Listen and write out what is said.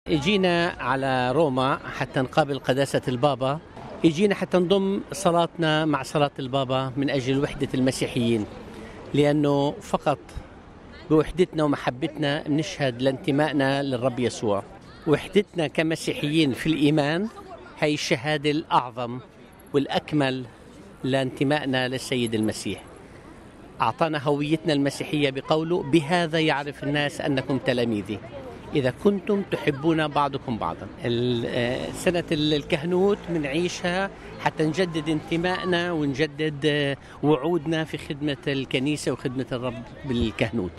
اجينا على روما حتى نقابل قداسة البابا. اجينا حتى نضم صلاتنا مع صلاة البابا من أجل وحدة المسيحيين، لأنه فقط بوحدتنا ومحبتنا نشهد لانتمائنا للرب يسوع. وحدتنا كمسيحيين في الإيمان هي الشهادة الأعظم والأكمل لانتمائنا للسيد المسيح. أعطانا هويتنا المسيحية بقوله: بهذا يعرف الناس أنكم تلاميذي إذا كنتم تحبون بعضكم بعضا. سنة الكهنوت منعيشها حتى نجدد انتمائنا ونجدد وعودنا في خدمة الكنيسة وخدمة الرب بالكهنوت.